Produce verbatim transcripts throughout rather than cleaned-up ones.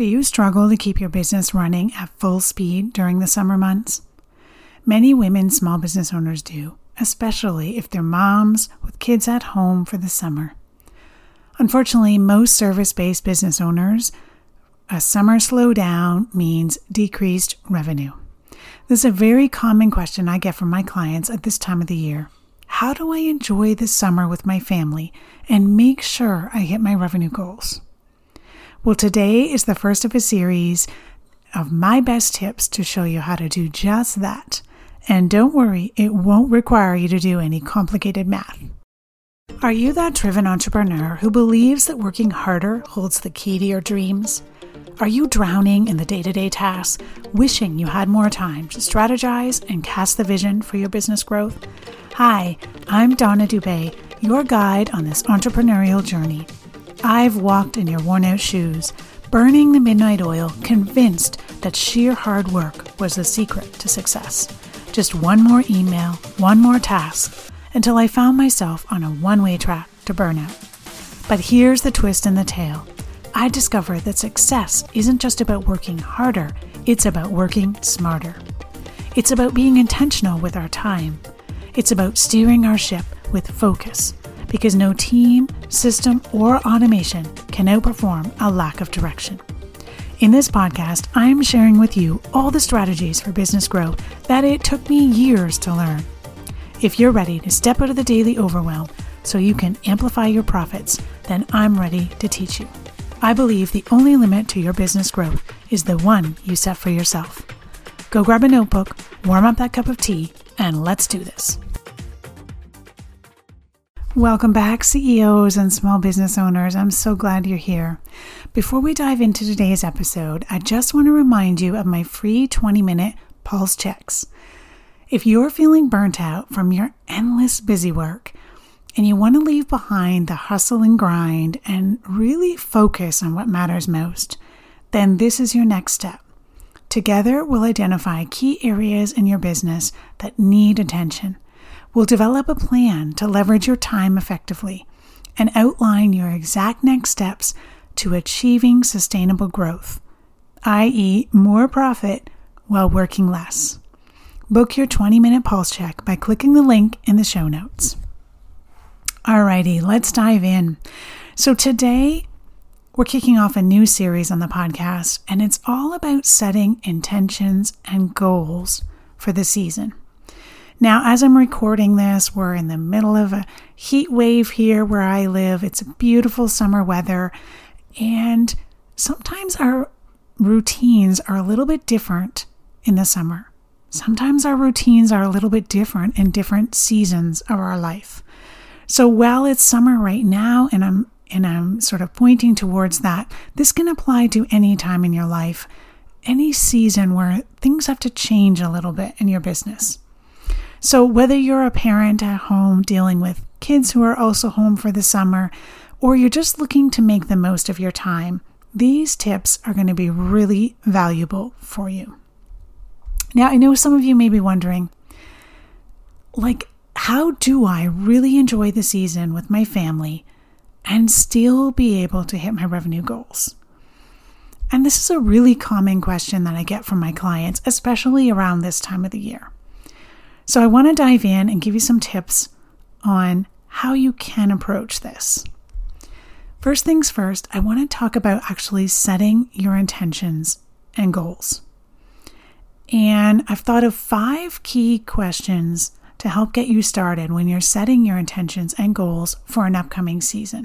Do you struggle to keep your business running at full speed during the summer months? Many women small business owners do, especially if they're moms with kids at home for the summer. Unfortunately, most service-based business owners, a summer slowdown means decreased revenue. This is a very common question I get from my clients at this time of the year. How do I enjoy the summer with my family and make sure I hit my revenue goals? Well, today is the first of a series of my best tips to show you how to do just that. And don't worry, it won't require you to do any complicated math. Are you that driven entrepreneur who believes that working harder holds the key to your dreams? Are you drowning in the day-to-day tasks, wishing you had more time to strategize and cast the vision for your business growth? Hi, I'm Donna Dubé, your guide on this entrepreneurial journey. I've walked in your worn-out shoes, burning the midnight oil, convinced that sheer hard work was the secret to success. Just one more email, one more task, until I found myself on a one-way track to burnout. But here's the twist in the tale. I discovered that success isn't just about working harder, it's about working smarter. It's about being intentional with our time. It's about steering our ship with focus, because no team, system, or automation can outperform a lack of direction. In this podcast, I'm sharing with you all the strategies for business growth that it took me years to learn. If you're ready to step out of the daily overwhelm so you can amplify your profits, then I'm ready to teach you. I believe the only limit to your business growth is the one you set for yourself. Go grab a notebook, warm up that cup of tea, and let's do this. Welcome back, C E Os and small business owners. I'm so glad you're here. Before we dive into today's episode, I just want to remind you of my free twenty-minute pulse checks. If you're feeling burnt out from your endless busy work and you want to leave behind the hustle and grind and really focus on what matters most, then this is your next step. Together, we'll identify key areas in your business that need attention. We'll develop a plan to leverage your time effectively and outline your exact next steps to achieving sustainable growth, that is more profit while working less. Book your twenty-minute pulse check by clicking the link in the show notes. Alrighty, let's dive in. So today, we're kicking off a new series on the podcast, and it's all about setting intentions and goals for the season. Now, as I'm recording this, we're in the middle of a heat wave here where I live. It's beautiful summer weather, and sometimes our routines are a little bit different in the summer. Sometimes our routines are a little bit different in different seasons of our life. So while it's summer right now, and I'm and I'm sort of pointing towards that, this can apply to any time in your life, any season where things have to change a little bit in your business. So whether you're a parent at home dealing with kids who are also home for the summer, or you're just looking to make the most of your time, these tips are going to be really valuable for you. Now, I know some of you may be wondering, like, how do I really enjoy the season with my family and still be able to hit my revenue goals? And this is a really common question that I get from my clients, especially around this time of the year. So I want to dive in and give you some tips on how you can approach this. First things first, I want to talk about actually setting your intentions and goals. And I've thought of five key questions to help get you started when you're setting your intentions and goals for an upcoming season.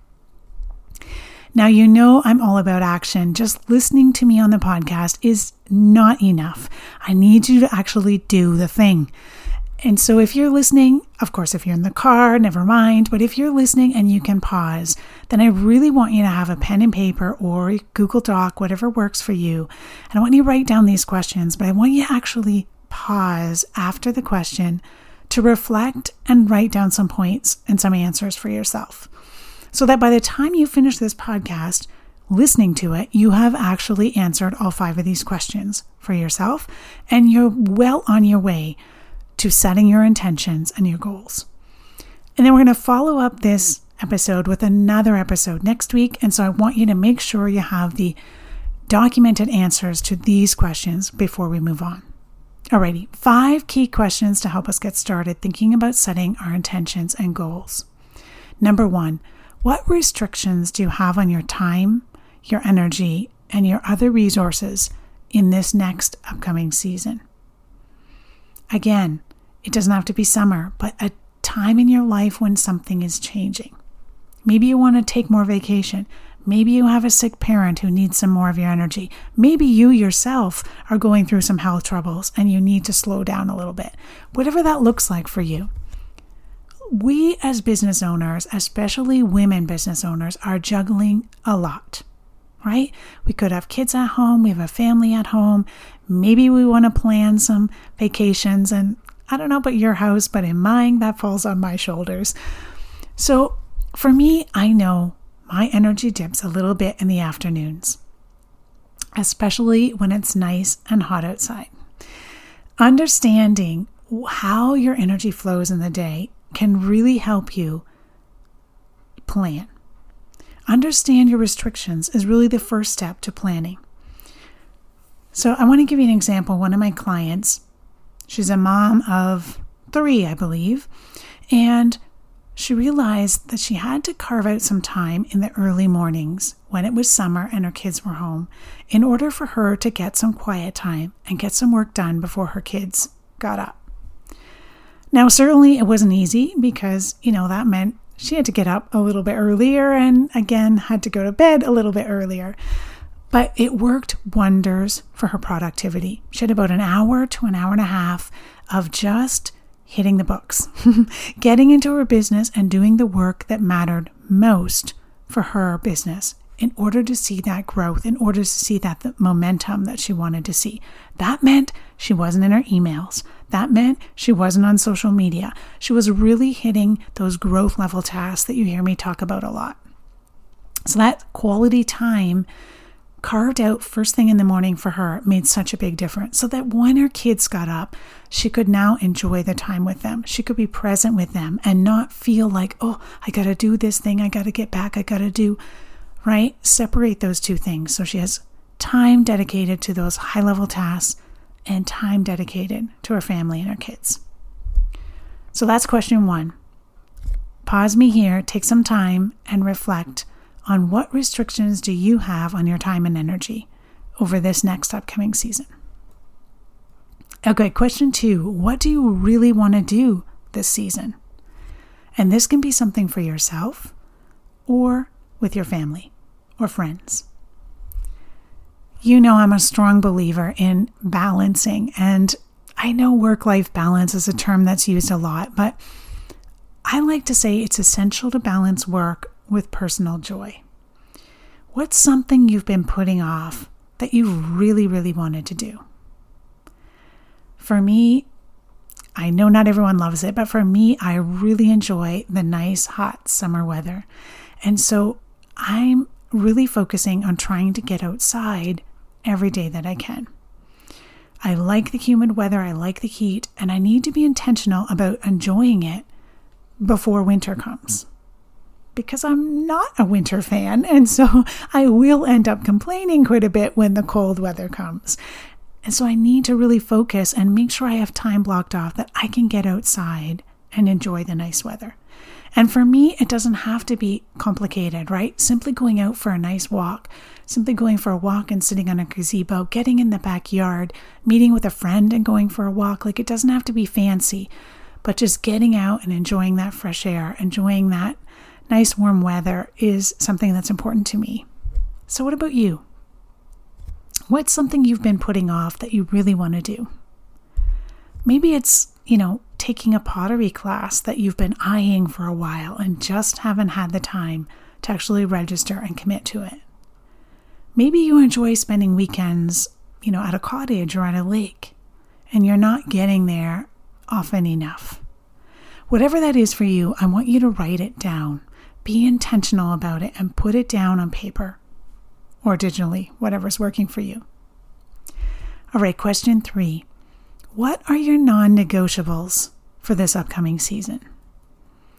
Now, you know I'm all about action. Just listening to me on the podcast is not enough. I need you to actually do the thing. And so if you're listening, of course, if you're in the car, never mind. But if you're listening and you can pause, then I really want you to have a pen and paper or Google Doc, whatever works for you. And I want you to write down these questions, but I want you to actually pause after the question to reflect and write down some points and some answers for yourself, so that by the time you finish this podcast, listening to it, you have actually answered all five of these questions for yourself, and you're well on your way to setting your intentions and your goals. And then we're going to follow up this episode with another episode next week, and so I want you to make sure you have the documented answers to these questions before we move on. Alrighty, five key questions to help us get started thinking about setting our intentions and goals. Number one, what restrictions do you have on your time, your energy, and your other resources in this next upcoming season? Again, it doesn't have to be summer, but a time in your life when something is changing. Maybe you want to take more vacation. Maybe you have a sick parent who needs some more of your energy. Maybe you yourself are going through some health troubles and you need to slow down a little bit. Whatever that looks like for you. We as business owners, especially women business owners, are juggling a lot, right? We could have kids at home. We have a family at home. Maybe we want to plan some vacations, and I don't know about your house, but in mine, that falls on my shoulders. So for me, I know my energy dips a little bit in the afternoons, especially when it's nice and hot outside. Understanding how your energy flows in the day can really help you plan. Understand your restrictions is really the first step to planning. So I want to give you an example. One of my clients, she's a mom of three, I believe, and she realized that she had to carve out some time in the early mornings when it was summer and her kids were home in order for her to get some quiet time and get some work done before her kids got up. Now, certainly it wasn't easy because, you know, that meant she had to get up a little bit earlier and again had to go to bed a little bit earlier. But it worked wonders for her productivity. She had about an hour to an hour and a half of just hitting the books, getting into her business and doing the work that mattered most for her business in order to see that growth, in order to see that the momentum that she wanted to see. That meant she wasn't in her emails. That meant she wasn't on social media. She was really hitting those growth level tasks that you hear me talk about a lot. So that quality time carved out first thing in the morning for her made such a big difference, so that when her kids got up, she could now enjoy the time with them. She could be present with them and not feel like, oh, I got to do this thing. I got to get back. I got to do, right? Separate those two things. So she has time dedicated to those high level tasks and time dedicated to her family and her kids. So that's question one. Pause me here, take some time and reflect on what restrictions do you have on your time and energy over this next upcoming season. Okay, question two, what do you really want to do this season? And this can be something for yourself or with your family or friends. You know I'm a strong believer in balancing, and I know work-life balance is a term that's used a lot, but I like to say it's essential to balance work with personal joy. What's something you've been putting off that you really, really wanted to do? For me, I know not everyone loves it, but for me, I really enjoy the nice, hot summer weather. And so I'm really focusing on trying to get outside every day that I can. I like the humid weather, I like the heat, and I need to be intentional about enjoying it before winter comes. Because I'm not a winter fan, and so I will end up complaining quite a bit when the cold weather comes. And so I need to really focus and make sure I have time blocked off that I can get outside and enjoy the nice weather. And for me, it doesn't have to be complicated, right? Simply going out for a nice walk, simply going for a walk and sitting on a gazebo, getting in the backyard, meeting with a friend and going for a walk. Like, it doesn't have to be fancy, but just getting out and enjoying that fresh air, enjoying that nice warm weather is something that's important to me. So what about you? What's something you've been putting off that you really want to do? Maybe it's, you know, taking a pottery class that you've been eyeing for a while and just haven't had the time to actually register and commit to it. Maybe you enjoy spending weekends, you know, at a cottage or at a lake, and you're not getting there often enough. Whatever that is for you, I want you to write it down. Be intentional about it and put it down on paper or digitally, whatever's working for you. All right, question three. What are your non-negotiables for this upcoming season?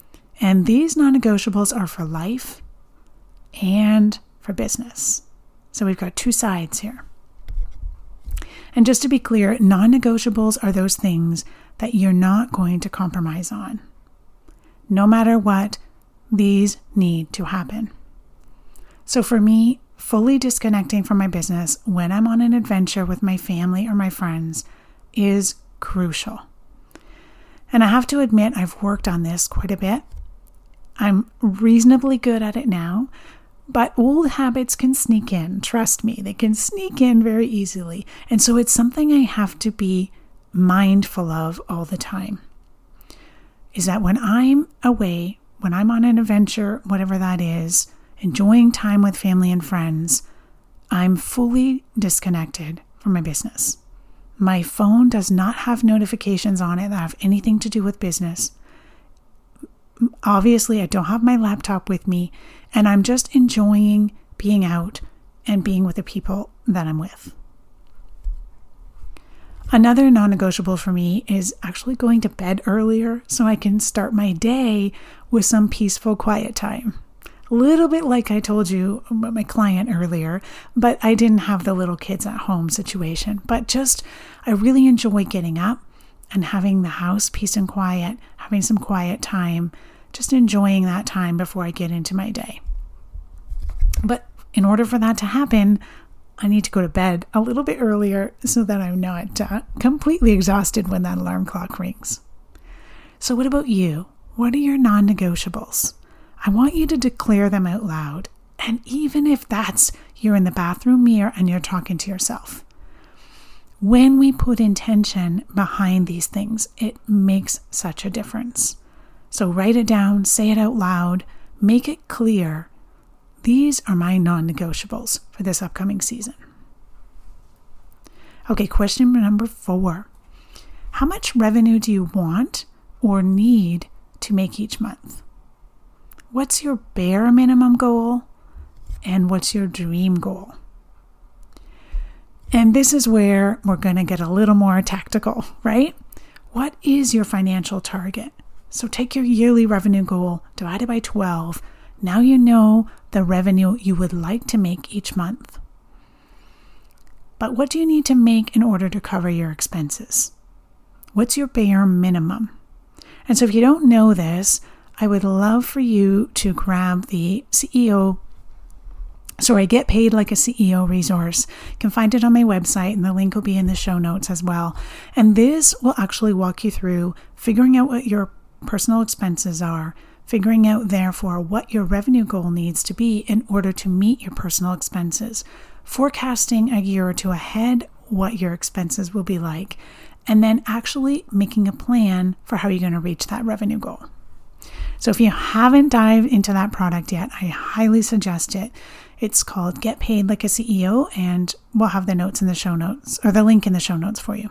And these non-negotiables are for life and for business. So we've got two sides here. And just to be clear, non-negotiables are those things that you're not going to compromise on. No matter what, these need to happen. So for me, fully disconnecting from my business when I'm on an adventure with my family or my friends is crucial. And I have to admit, I've worked on this quite a bit. I'm reasonably good at it now, but old habits can sneak in. Trust me, they can sneak in very easily. And so it's something I have to be mindful of all the time. Is that when I'm away, when I'm on an adventure, whatever that is, enjoying time with family and friends, I'm fully disconnected from my business. My phone does not have notifications on it that have anything to do with business. Obviously, I don't have my laptop with me, and I'm just enjoying being out and being with the people that I'm with. Another non-negotiable for me is actually going to bed earlier so I can start my day with some peaceful, quiet time. A little bit like I told you about my client earlier, but I didn't have the little kids at home situation. But just, I really enjoy getting up and having the house peace and quiet, having some quiet time, just enjoying that time before I get into my day. But in order for that to happen, I need to go to bed a little bit earlier so that I'm not uh, completely exhausted when that alarm clock rings. So what about you? What are your non-negotiables? I want you to declare them out loud. And even if that's you're in the bathroom mirror and you're talking to yourself. When we put intention behind these things, it makes such a difference. So write it down, say it out loud, make it clear. These are my non-negotiables for this upcoming season. Okay, question number four. How much revenue do you want or need to make each month? What's your bare minimum goal and what's your dream goal? And this is where we're going to get a little more tactical, right? What is your financial target? So take your yearly revenue goal, divide it by twelve. Now you know the revenue you would like to make each month. But what do you need to make in order to cover your expenses? What's your bare minimum? And so if you don't know this, I would love for you to grab the C E O, sorry, Get Paid Like a C E O resource. You can find it on my website and the link will be in the show notes as well. And this will actually walk you through figuring out what your personal expenses are, figuring out therefore what your revenue goal needs to be in order to meet your personal expenses, forecasting a year or two ahead what your expenses will be like, and then actually making a plan for how you're going to reach that revenue goal. So if you haven't dived into that product yet, I highly suggest it. It's called Get Paid Like a C E O, and we'll have the notes in the show notes, or the link in the show notes for you.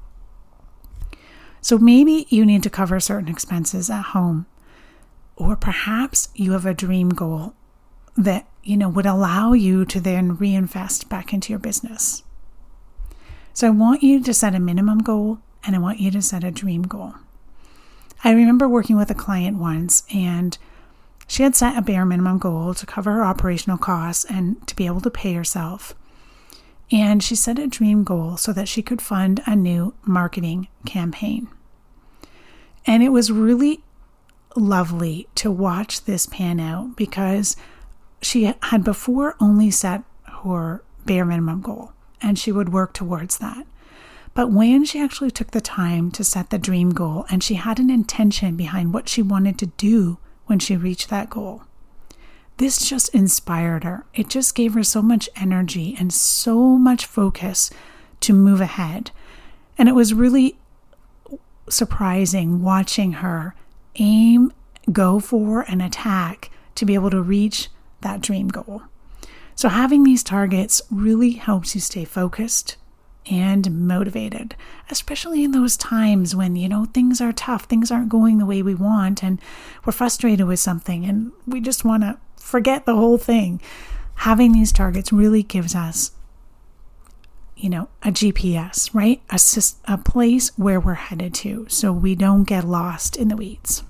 So maybe you need to cover certain expenses at home, or perhaps you have a dream goal that, you know, would allow you to then reinvest back into your business. So I want you to set a minimum goal and I want you to set a dream goal. I remember working with a client once and she had set a bare minimum goal to cover her operational costs and to be able to pay herself. And she set a dream goal so that she could fund a new marketing campaign. And it was really lovely to watch this pan out because she had before only set her bare minimum goal and she would work towards that. But when she actually took the time to set the dream goal and she had an intention behind what she wanted to do when she reached that goal, this just inspired her. It just gave her so much energy and so much focus to move ahead. And it was really surprising watching her aim, go for, and attack to be able to reach that dream goal. So having these targets really helps you stay focused and motivated, especially in those times when, you know, things are tough, things aren't going the way we want, and we're frustrated with something and we just want to forget the whole thing. Having these targets really gives us, you know, a G P S, right? A, a place where we're headed to so we don't get lost in the weeds.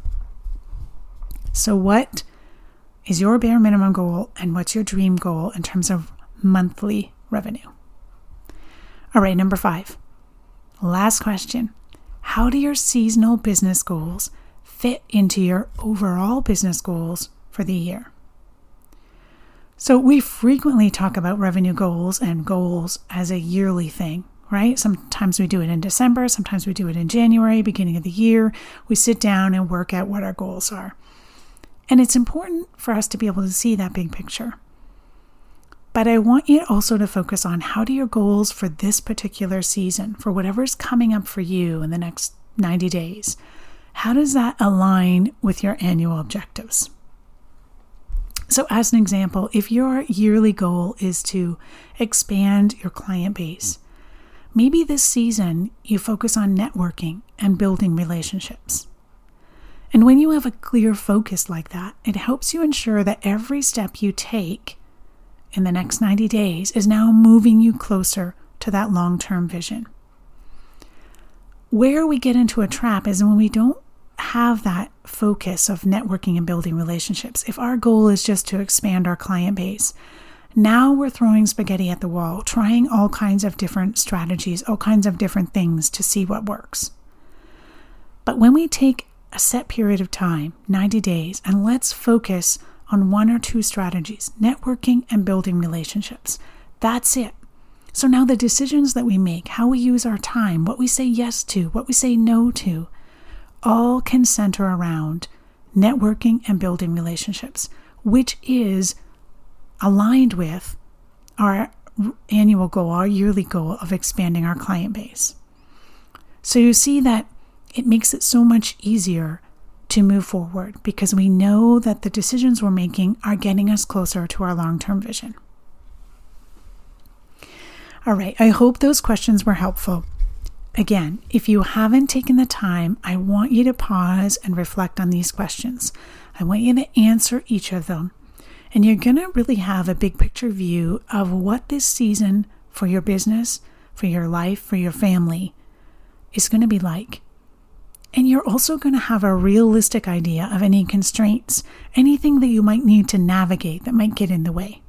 So what is your bare minimum goal and what's your dream goal in terms of monthly revenue. All right, number five. Last question. How do your seasonal business goals fit into your overall business goals for the year? So we frequently talk about revenue goals and goals as a yearly thing, right? Sometimes we do it in December, sometimes we do it in January, beginning of the year. We sit down and work out what our goals are. And it's important for us to be able to see that big picture. But I want you also to focus on how do your goals for this particular season, for whatever's coming up for you in the next ninety days, how does that align with your annual objectives? So as an example, if your yearly goal is to expand your client base, maybe this season you focus on networking and building relationships. And when you have a clear focus like that, it helps you ensure that every step you take in the next ninety days is now moving you closer to that long-term vision. Where we get into a trap is when we don't have that focus of networking and building relationships. If our goal is just to expand our client base, now we're throwing spaghetti at the wall, trying all kinds of different strategies, all kinds of different things to see what works. But when we take a set period of time, ninety days, and let's focus on one or two strategies, networking and building relationships, that's it. So now the decisions that we make, how we use our time, what we say yes to, what we say no to, all can center around networking and building relationships, which is aligned with our annual goal, our yearly goal of expanding our client base. So you see that it makes it so much easier to move forward because we know that the decisions we're making are getting us closer to our long-term vision. All right, I hope those questions were helpful. Again, if you haven't taken the time, I want you to pause and reflect on these questions. I want you to answer each of them. And you're going to really have a big picture view of what this season for your business, for your life, for your family is going to be like. And you're also going to have a realistic idea of any constraints, anything that you might need to navigate that might get in the way.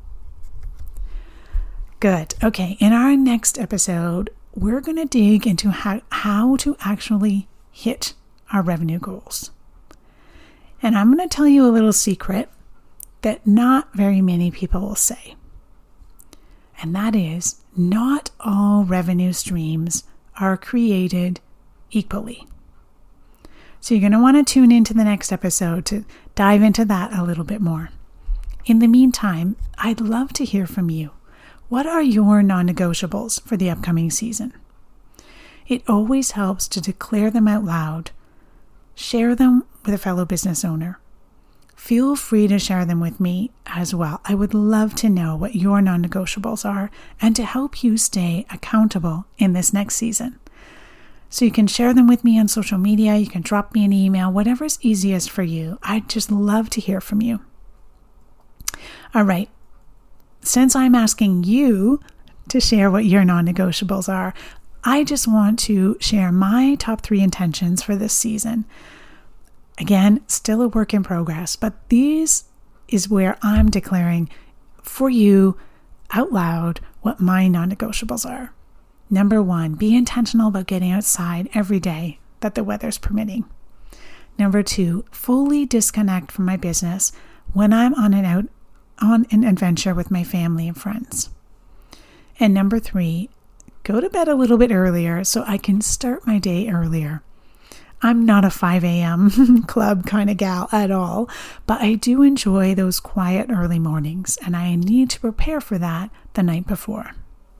Good. Okay, in our next episode, we're going to dig into how, how to actually hit our revenue goals. And I'm going to tell you a little secret that not very many people will say. And that is, not all revenue streams are created equally. So you're going to want to tune into the next episode to dive into that a little bit more. In the meantime, I'd love to hear from you. What are your non-negotiables for the upcoming season? It always helps to declare them out loud. Share them with a fellow business owner. Feel free to share them with me as well. I would love to know what your non-negotiables are and to help you stay accountable in this next season. So you can share them with me on social media. You can drop me an email, whatever's easiest for you. I'd just love to hear from you. All right. Since I'm asking you to share what your non-negotiables are, I just want to share my top three intentions for this season. Again, still a work in progress, but these is where I'm declaring for you out loud what my non-negotiables are. Number one, be intentional about getting outside every day that the weather's permitting. Number two, fully disconnect from my business when I'm on an out on an adventure with my family and friends. And number three, go to bed a little bit earlier so I can start my day earlier. I'm not a five a.m. club kind of gal at all, but I do enjoy those quiet early mornings, and I need to prepare for that the night before.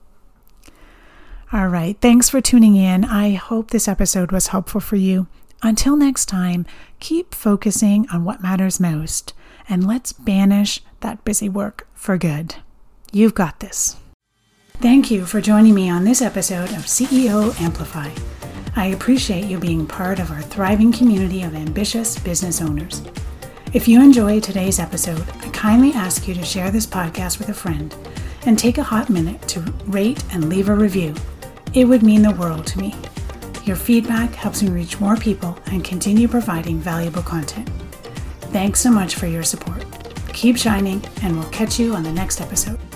All right, thanks for tuning in. I hope this episode was helpful for you. Until next time, keep focusing on what matters most, and let's banish that busy work for good. You've got this. Thank you for joining me on this episode of C E O Amplify. I appreciate you being part of our thriving community of ambitious business owners. If you enjoyed today's episode, I kindly ask you to share this podcast with a friend and take a hot minute to rate and leave a review. It would mean the world to me. Your feedback helps me reach more people and continue providing valuable content. Thanks so much for your support. Keep shining, and we'll catch you on the next episode.